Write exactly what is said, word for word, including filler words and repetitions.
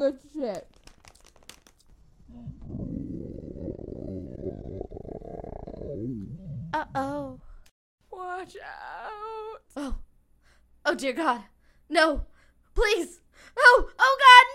good shit. Uh-oh. Watch out. Oh. Oh, dear God. No. Please. Oh. Oh, God,